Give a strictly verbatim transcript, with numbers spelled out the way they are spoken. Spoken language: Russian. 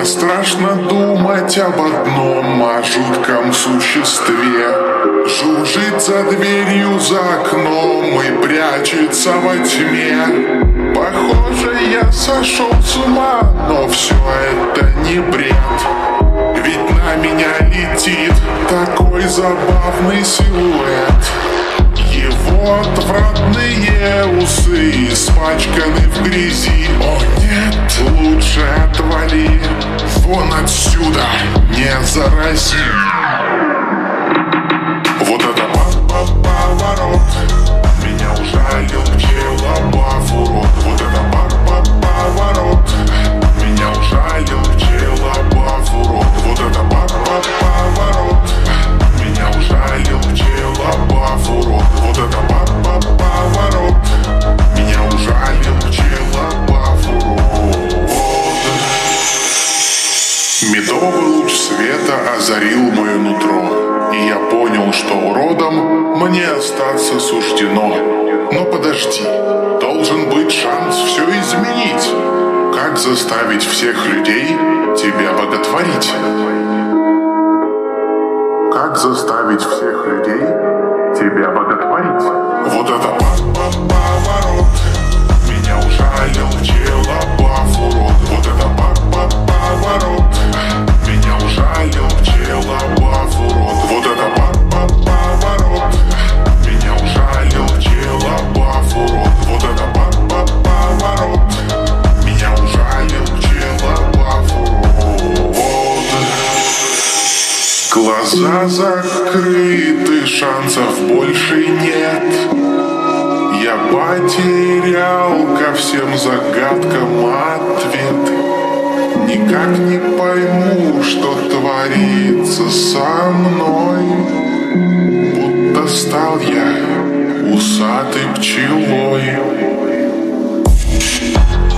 страшно думать об одном, о жутком существе. Жужжит за дверью, за окном и прячется во тьме. Похоже, я сошел с ума, но все это не бред. Ведь на меня летит такой забавный силуэт. Его отвратные усы испачканы в грязи. О нет, лучше отвали, вон отсюда, не зарази. Вот это поворот, меня ужалил пчелобав урод. Вот это поворот, меня ужалил пчелобав урод. Вот это поворот, меня ужалил пчелобав урод. Вот это поворот, меня ужалил пчелобав урод. Медовый луч света озарил мое нутро, и я понял, что уродом мне остаться суждено. Но подожди, должен быть шанс все изменить. Как заставить всех людей тебя боготворить? Как заставить всех людей тебя боготворить? Вот это поворот, меня ужалил пчелобав урод. Вот это поворот, меня ужалил пчелобав урод. Вот это поворот, меня ужалил пчелобав урод. Вот это поворот, меня ужалил пчелобав урод. Глаза закрыты, шансов больше нет. Я потерял ко всем загадкам ответы. Никак не пойму, что творится со мной. Будто стал я усатой пчелой.